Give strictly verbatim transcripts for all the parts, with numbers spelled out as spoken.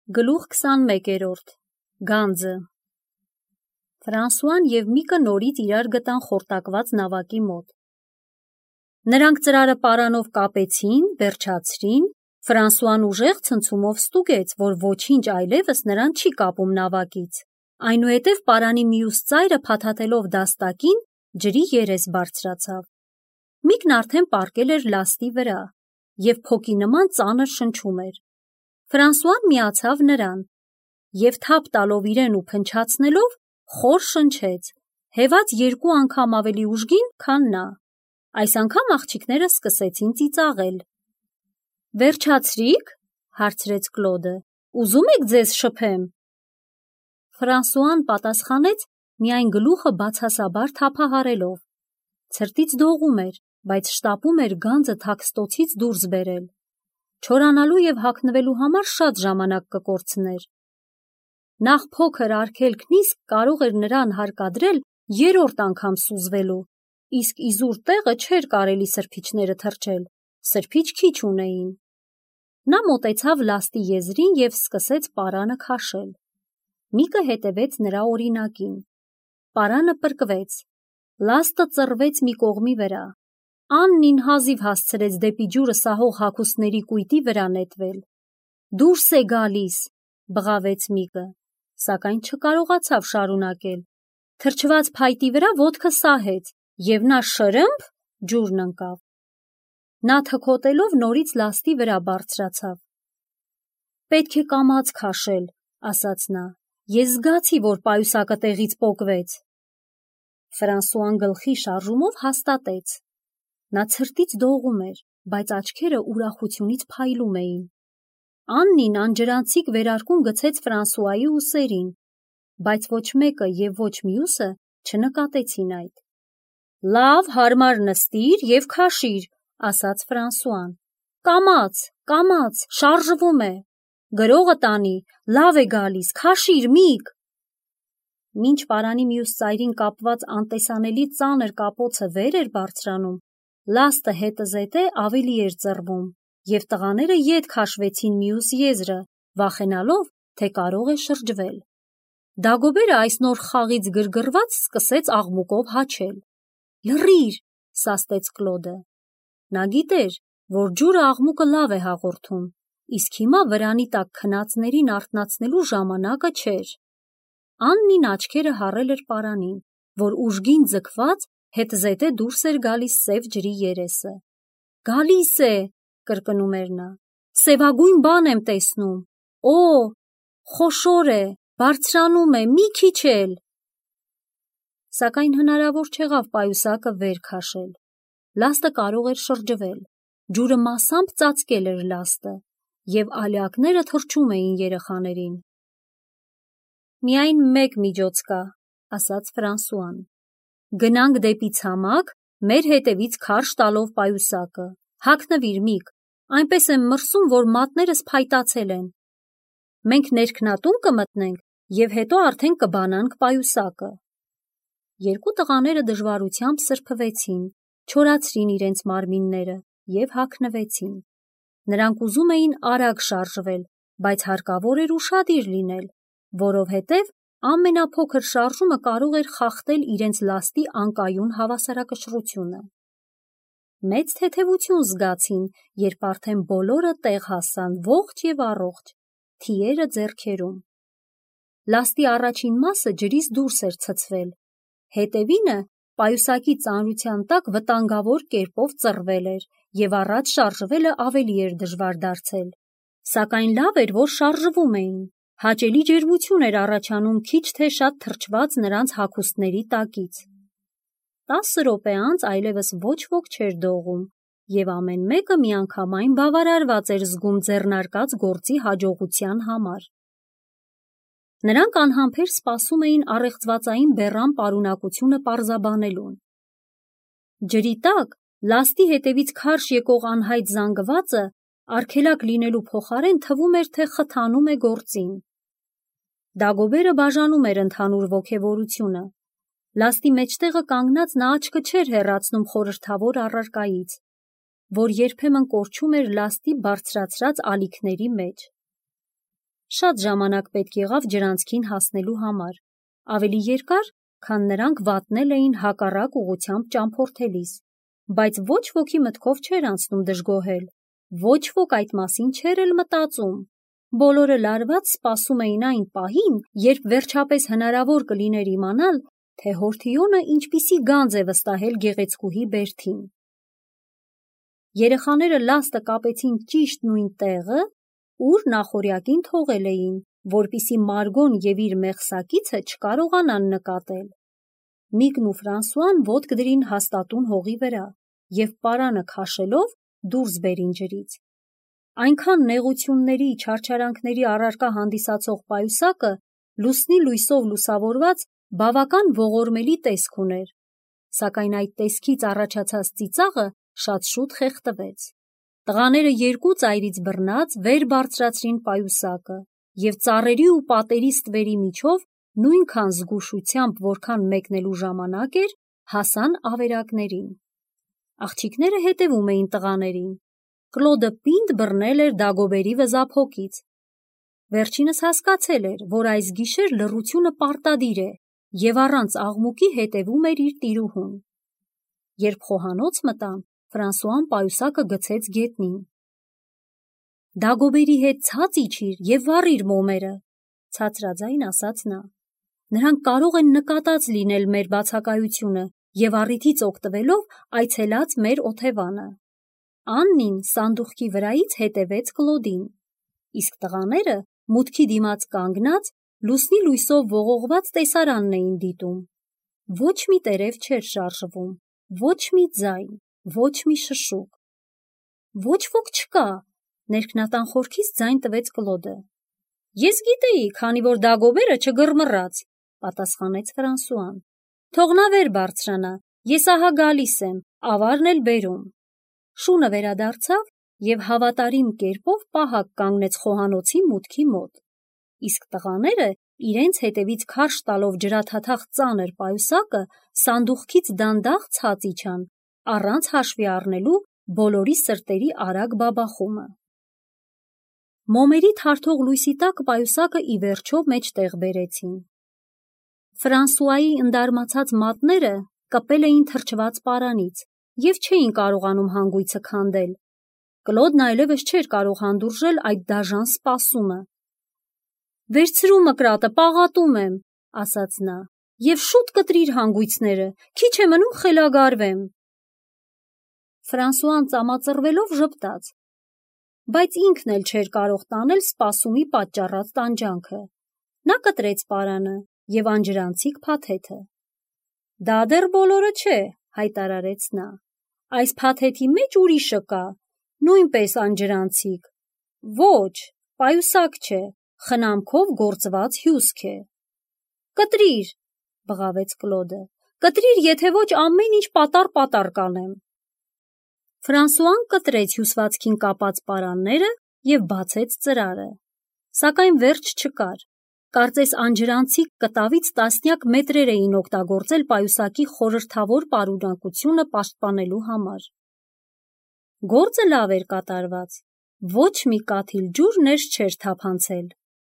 Գլուխ քսանմեկերորդ Գանձը Ֆրանսուան և Միկը նորից իրար գտան խորտակված նավակի մոտ։ Նրանք ծրարը պարանով կապեցին, վերջացրին, Ֆրանսուան ուժեղ ցնցումով ստուգեց, որ ոչինչ այլևս նրան չի կապում նավակից, այնուհետև պարանի մյուս ծայրը փաթաթելով դաստակին, ջրի երես բարձրացավ։ Միկն արդեն պառկել էր լաստի վրա և փոկի նման ծանր շնչում էր։ Ֆրանսուան միացավ նրան և թափ տալով իրեն ու փնչացնելով խոր շնչեց, հեված երկու անգամ ավելի ուժգին, քան նա։ Այս անգամ աղջիկները սկսեցին ծիծաղել։ «Վերջացրի՞ք», հարցրեց Կլոդը, «ուզում եք ձեզ շփեմ»։ Ֆրանսուան պատասխանեց միայն գլուխը բացասաբար թափահարելով։ Ցրտից դողում էր, բայց շտապում էր գանձը թաքստոցից դուրս բերել։ Չորանալու և հագնվելու համար շատ ժամանակ կկորցներ։ Նախ փոքր արգելքն իսկ կարող էր նրան հարկադրել երրորդ անգամ սուզվելու, իսկ իզուր տեղը չէր կարելի սրբիչները թռչել, սրբիչ քիչ ունեին։ Նա մոտեցավ լաստի եզրին և սկսեց պարանը քաշել։ Միկը հետևեց նրա օրինակին։ Պարանը պրկվեց։ Լաստը ծռվեց մի կողմի վրա։ Աննին հազիվ հասցրեց դեպի ջուրը սահող հագուստների կույտի վրա նետվել։ «Դուրս է գալիս», բղավեց Միկը, սակայն չկարողացավ շարունակել։ Թրջված փայտի վրա ոտքը սահեց, և նա շրըմփ ջուրն ընկավ։ Նա թքոտելով նորից լաստի վրա բարձրացավ։ «Պետք է կամաց քաշել», ասաց նա, «ես զգացի, որ պայուսակը տեղից պոկվեց»։ Ֆրանսուան գլխի շարժումով հաստատեց։ Նա ցրտից դողում էր, բայց աչքերը ուրախությունից փայլում էին։ Աննին անջրանցիկ վերարկուն գցեց Ֆրանսուայի ուսերին, բայց ոչ մեկը և ոչ մյուսը չնկատեցին այդ։ «Լավ, հարմար նստիր և քաշիր», ասաց Ֆրանսուան։ «Կամաց, կամաց, շարժվում է։ Գրողը տանի, լավ է գալիս, քաշիր, Միկ»։ Մինչ պարանի մյուս ծայրին կապված անտեսանելի ծանր կապոցը վեր էր բարձրանում, լաստը հետզհետե ավելի էր ծռվում, և տղաները ետ քաշվեցին մյուս եզրը, վախենալով, թե կարող է շրջվել։ Դագոբերը այս նոր խաղից գրգռված սկսեց աղմուկով հաչել։ «Լռիր», սաստեց Կլոդը։ Նա գիտեր, որ ջուրը աղմուկը լավ է հաղորդում, իսկ հիմա վրանի տակ քնածներին արթնացնելու ժամանակը չէր։ Աննին աչքերը հառել էր պարանին, որ ուժգին ձգված հետզհետե դուրս էր գալիս սև ջրի երեսը։ «Գալիս է», կրկնում էր նա, «սևագույն բան եմ տեսնում։ Օ, խոշոր է, բարձրանում է, մի քիչ էլ»։ Սակայն հնարավոր չեղավ պայուսակը վեր քաշել։ Լաստը կարող էր շրջվել, ջուրը մասամբ ծածկել էր լաստը, և ալյակները թռչում էին երեխաներին։ «Միայն մեկ միջոց կա», ասաց Ֆրանսուան։ «Գնանք դեպի ցամաք, մեր հետևից քարշ տալով պայուսակը։ Հագնվիր, Միկ, այնպես եմ մրսում, որ մատներս փայտացել են։ Մենք ներքնատուն կմտնենք և հետո արդեն կբանանք պայուսակը»։ Երկու տղաները դժվարությամբ սրբվեցին, չորացրին իրենց մարմինները և հագնվեցին։ Նրանք ուզում էին արագ շարժվել, բայց հարկավոր էր ուշադիր լինել, որովհետև ամենափոքր շարժումը կարող էր խախտել իրենց լաստի անկայուն հավասարակշռությունը։ Մեծ թեթևություն զգացին, երբ արդեն բոլորը տեղ հասան ողջ և առողջ, թիերը ձեռքերում։ Լաստի առաջին մասը ջրից դուրս էր ցցվել, հետևինը պայուսակի ծանրության տակ վտանգավոր կերպով ծռվել էր, և առաջ շարժվելը ավելի էր դժվար դարձել։ Սակայն լավ էր, որ շարժվում էին։ Հաճելի ջերմություն էր առաջանում քիչ թե շատ թրջված նրանց հագուստների տակից։ Տասը րոպե անց այլևս ոչ ոք չէր դողում, և ամեն մեկը միանգամայն բավարարված էր զգում ձեռնարկած գործի հաջողության համար։ Նրանք անհամբեր սպասում էին առեղծվածային բեռան պարունակությունը պարզաբանելուն։ Ջրի տակ լաստի հետևից քարշ եկող անհայտ զանգվածը արգելակ լինելու փոխարեն թվում էր, թե խթանում է գործին։ Դագոբերը բաժանում էր ընդհանուր ոգևորությունը։ Լաստի մեջտեղը կանգնած նա աչքը չէր հեռացնում խորհրդավոր առարկայից, որ երբեմն կորչում էր լաստի բարձրացրած ալիքների մեջ։ Շատ ժամանակ պետք եղավ ջրանցքին հասնելու համար, ավելի երկար, քան նրանք վատնել էին հակառակ ուղղությամբ ճամփորդելիս, բայց ոչ ոքի մտքով չէր անցնում դժգոհել, ոչ ոք այդ մասին չէր էլ մտածում։ Բոլորը լարված սպասում էին այն պահին, երբ վերջապես հնարավոր կլիներ իմանալ, թե հորթիոնը ինչպիսի գանձ է վստահել գեղեցկուհի Բերթին։ Երեխաները լաստը կապեցին ճիշտ նույն տեղը, ուր նախօրյակին թողել էին, որպիսի Մարգոն և իր մեղսակիցը չկարողանան նկատել։ Միկն ու Ֆրանսուան ոտք դրին հաստատուն հողի վրա և պարանը քաշելով դուրս բերին ջրից։ Այնքան նեղությունների, չարչարանքների առարկա հանդիսացող պայուսակը լուսնի լույսով լուսավորված բավական ողորմելի տեսք ուներ, սակայն այդ տեսքից առաջացած ծիծաղը շատ շուտ խեղդվեց։ Տղաները երկու ծայրից բռնած վեր բարձրացրին պայուսակը և ծառերի ու պատերի ստվերի միջով նույնքան զգուշությամբ, որքան մեկնելու ժամանակ էր, հասան ավերակներին։ Աղջիկները հետևում էին տղաներին։ Կլոդը պինդ բռնել էր Դագոբերի վզափոկից։ Վերջինս հասկացել էր, որ այս գիշեր լռությունը պարտադիր է և առանց աղմուկի հետևում էր իր տիրուհուն։ Երբ խոհանոց մտան, Ֆրանսուան պայուսակը գցեց գետնին։ Դագոբերի հետ ցած իջիր և վառիր մոմերը, ցածրաձայն ասաց նա։ Նրանք կարող են նկատած լինել մեր բացակայությունը և առիթից օգտվելով այցելած մեր օթևանը։ Աննին սանդուղքի վրայից հետևեց Կլոդին, իսկ տղաները մուտքի դիմաց կանգնած լուսնի լույսով ողողված տեսարանն էին դիտում։ Ոչ մի տերև չէր շարժվում, ոչ մի ձայն, ոչ մի շշուկ։ Ոչ ոք չկա, ներքնատան խորքից ձայն տվեց Կլոդը։ Ես գիտեի, քանի որ Դագոբերը չգռմռաց, պատասխանեց Ֆրանսուան։ Թող նա վեր բարձրանա, ես ահա գալիս եմ, ավարն էլ բերում։ Շունը վերադարձավ և հավատարիմ կերպով պահակ կանգնեց խոհանոցի մուտքի մոտ, իսկ տղաները իրենց հետևից քարշ տալով ջրաթաթախ ծանր պայուսակը սանդուղքից դանդաղ ցած իջան, առանց հաշվի առնելու բոլորի սրտերի արագ բաբախումը։ Մոմերի թարթող լույսի տակ պայուսակը ի վերջո մեջտեղ բերեցին։ Ֆրանսուայի ընդարմացած մատները կպել էին թրջված պարանից և չէին կարողանում հանգույցը քանդել։ Կլոդն այլևս չէր կարող հանդուրժել այդ դաժան սպասումը։ Վերցրու մկրատը, պաղատում եմ, ասաց նա, և շուտ կտրիր հանգույցները, քիչ է մնում խելագարվեմ։ Ֆրանսուան ծամածռվելով ժպտաց, բայց ինքն էլ չէր կարող տանել սպասումի պատճառած տանջանքը։ Նա կտրեց պարանը և անջրանցիկ փաթեթը։ Դա դեռ բոլորը չէ, հայտարարեց նա։ Այս փաթեթի մեջ ուրիշը կա, նույնպես անջրանցիկ։ Ոչ, պայուսակ չէ, խնամքով գործված հյուսք է։ Կտրիր, բղավեց Կլոդը, կտրիր, եթե ոչ ամեն ինչ պատառ-պատառ կանեմ։ Ֆրանսուան կտրեց հյուսվածքին կապած պարանները և բացեց ծրարը, սակայն վերջ չկար։ Կարծես անջրանցիկ կտավից տասնյակ մետրեր էին օգտագործել պայուսակի խորհրդավոր պարունակությունը պաշտպանելու համար։ Գործը լավ էր կատարված, ոչ մի կաթիլ ջուր ներս չէր թափանցել։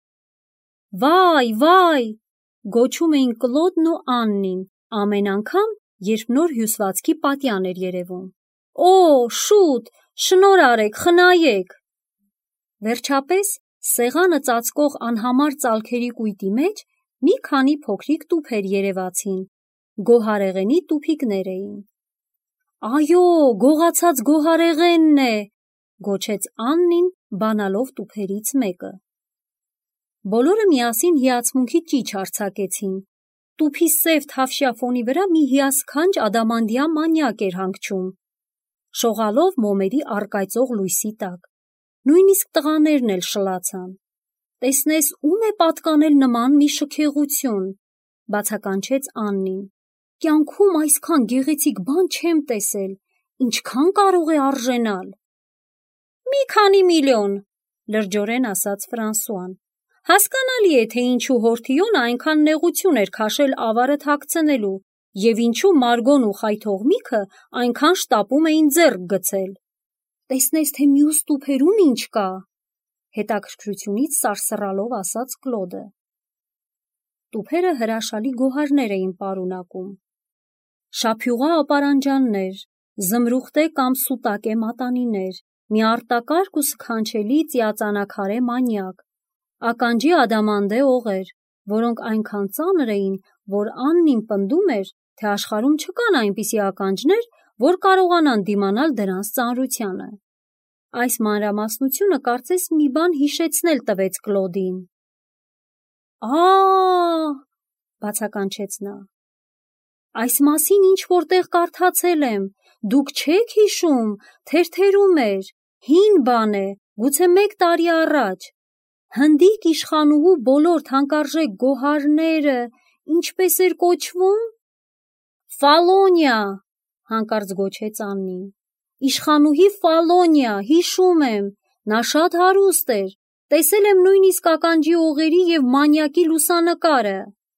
Վայ, վայ, գոչում էին Կլոդն ու Աննին ամեն անգամ, երբ նոր հյուսվածքի պատյան էր երևում։ Օ, շուտ, շնորհ արեք, խնայեք։ Վերջապես սեղանը ծածկող անհամար ծալքերի կույտի մեջ մի քանի փոքրիկ տուփեր երևացին, գոհարեղենի տուփիկներ էին։ Այո, գողացած գոհարեղենն է, գոչեց Աննին, բանալով տուփերից մեկը։ Բոլորը միասին հիացմունքի ճիչ արձակեցին։ Տուփի սև թավշյա ֆոնի վրա մի հիասքանչ ադամանդյա մանյակ էր հանգչում, շողալով մոմերի առկայծող լույսի տակ։ Նույնիսկ տղաներն էլ շլացան։ Տեսնես, ում է պատկանել նման մի շքեղություն, բացականչեց Աննին։ Կյանքում այսքան գեղեցիկ բան չեմ տեսել, ինչքան կարող է արժենալ։ Մի քանի միլիոն, լրջորեն ասաց Ֆրանսուան։ Հասկանալի է, թե ինչու հորթիոնը այնքան նեղություն էր քաշել ավարը թաքցնելու և ինչու Մարգոն ու խայթողմիքը այնքան շտապում էին ձեռք գցել։ Տեսնես, թե մյուս տուփերում ինչ կա։ հետաքրքրությունից սարսռալով ասաց Կլոդը։ Տուփերը հրաշալի գոհարներ էին պարունակում։ Շափյուղա ապարանջաններ, զմրուխտե կամ սուտակե մատանիներ, մի արտակարգ ու սքանչելի ծիածանաքարե մանյակ, ականջի ադամանդե օղեր, որոնք այնքան ծանր էին, որ Աննին պնդում էր, թե աշխարհում չկան այնպիսի ականջներ, որ կարողանան դիմանալ դրանց ծանրությանը։ Այս մանրամասնությունը կարծես մի բան հիշեցնել տվեց Կլոդին։ Ա՜, բացականչեց նա։ Այս մասին ինչ-որ տեղ կարդացել եմ, դուք չեք հիշում, թերթերում էր, հին բան է, գուցե մեկ տարի առաջ։ Հնդիկ իշխանուհու բոլոր թանկարժեք գոհարները ինչպես էր կոչվում։ Ֆալոնիա, հանկարծ գոչեց Աննին։ Իշխանուհի Ֆալոնիա, հիշում եմ, նա շատ հարուստ էր, տեսել եմ նույնիսկ ականջի օղերի և մանյակի լուսանկարը։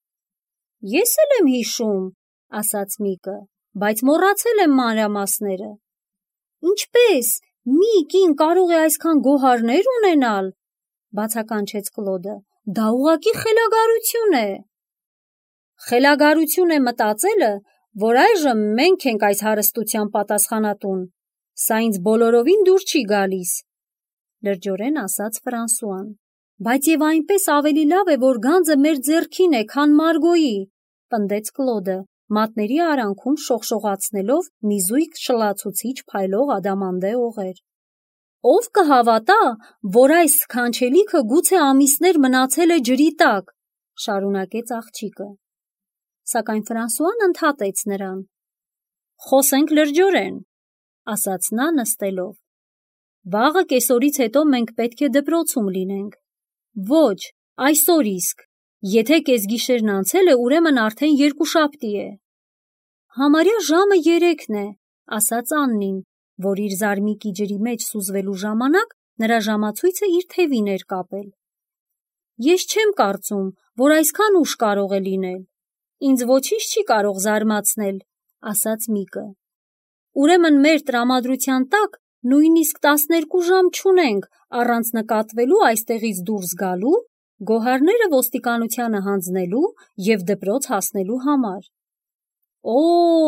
Ես էլ եմ հիշում, ասաց Միկը, բայց մոռացել եմ մանրամասները։ Ինչպես, մի կին կարող է այսքան գոհարներ ունենալ, բացականչեց Կլոդը, դա ուղղակի խելագարություն է։ Խելագարություն է մտածելը, որ այժմ մենք ենք այս հարստության պատասխանատուն, սա ինձ բոլորովին դուր չի գալիս, լրջորեն ասաց Ֆրանսուան, բայց և այնպես ավելի լավ է, որ գանձը մեր ձեռքին է, քան Մարգոյի, պնդեց Կլոդը, մատների արանքում շողշողացնելով մի զույգ շլացուցիչ փայլող ադամանդե օղեր։ Ով կհավատա, որ այս սքանչելիքը գուցե ամիսներ մնացել է ջրի տակ, շարունակեց աղջիկը։ Սակայն Ֆրանսուան ընդհատեց նրան։ Խոսենք լրջորեն, ասաց նա նստելով։ Վաղը կեսօրից հետո մենք պետք է դպրոցում լինենք։ Ոչ, այսօր իսկ։ Եթե կեսգիշերն անցել է, ուրեմն արդեն երկուշաբթի է։ Համարյա ժամը երեքն է, ասաց Աննին, որ իր զարմիկի ջրի մեջ սուզվելու ժամանակ նրա ժամացույցը իր թևին էր կապել։ Ես չեմ կարծում, որ այսքան ուշ կարող է լինել։ Ինձ ոչինչ չի կարող զարմացնել, ասաց Միկը։ Ուրեմն մեր տրամադրության տակ նույնիսկ տասներկու ժամ չունենք առանց նկատվելու այստեղից դուրս գալու, գոհարները ոստիկանությանը հանձնելու և դպրոց հասնելու համար։ Օ,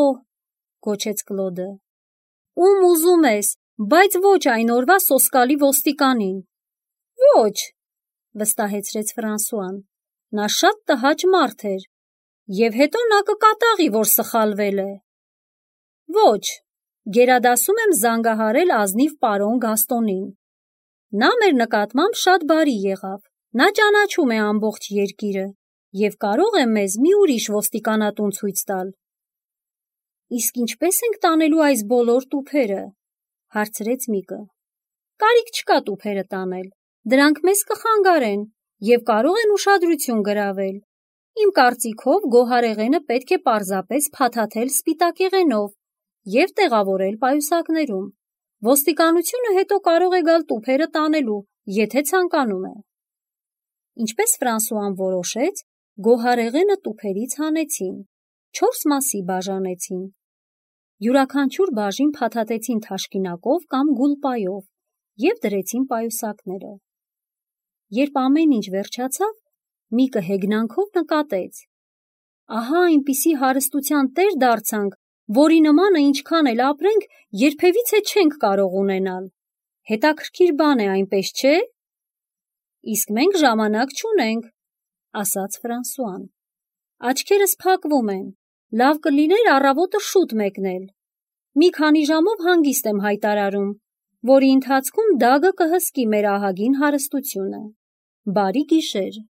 գոչեց Կլոդը, ում ուզում ես, բայց ոչ այն օրվա սոսկալի ոստիկանին։ Ոչ, վստահեցրեց Ֆրանսուան, նա շատ տհաճ մարդ էր, և հետո նա կկատաղի, որ սխալվել է։ Ոչ, գերադասում եմ զանգահարել ազնիվ պարոն Գաստոնին։ Նա մեր նկատմամբ շատ բարի եղավ, նա ճանաչում է ամբողջ երկիրը և կարող է մեզ մի ուրիշ ոստիկանատուն ցույց տալ։ Իսկ ինչպես ենք տանելու այս բոլոր տուփերը, հարցրեց Միկը։ Կարիք չկա տուփերը տանել, դրանք մեզ կխանգարեն և կարող են ուշադրություն գրավել։ Իմ կարծիքով գոհարեղենը պետք է պարզապես փաթաթել սպիտակեղենով և տեղավորել պայուսակներում։ Ոստիկանությունը հետո կարող է գալ տուփերը տանելու, եթե ցանկանում է։ Ինչպես Ֆրանսուան որոշեց, գոհարեղենը տուփերից հանեցին, չորս մասի բաժանեցին։ Յուրաքանչյուր բաժին փաթաթեցին թաշկինակով կամ գուլպայով և դրեցին պայուսակները։ Երբ ամեն ինչ վերջացավ, Միկը հեգնանքով նկատեց. Ահա այնպիսի հարստության տեր դարձանք, որի նմանը ինչքան էլ ապրենք, երբևիցե չենք կարող ունենալ։ Հետաքրքիր բան է, այնպես չէ։ Իսկ մենք ժամանակ չունենք, ասաց Ֆրանսուան։ Աչքերս փակվում են, լավ կլիներ առավոտը շուտ մեկնել։ Մի քանի ժամով հանգիստ եմ հայտարարում, որի ընթացքում Դագը կհսկի մեր ահագին հարստությունը։ Բարի գիշեր։